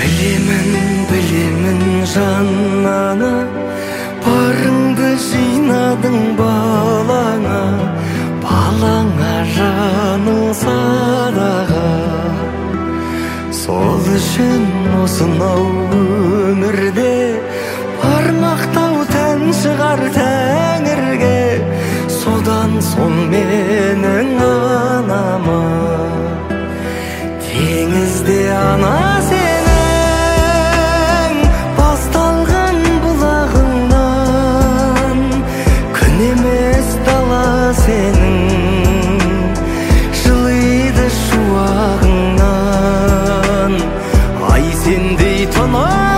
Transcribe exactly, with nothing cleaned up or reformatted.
Білемін, білемін жаннана, барыңды жинадың балаңа, балаңа жаның садаға. Сол үшін осынау өмірде бар мақтау тән шығар тәңірге. Содан соң менің анама теңізде ана сенің басталған бұлағыңнан, күн емес дала сенің жылыйды шуағыңнан. Ай сендей тұнық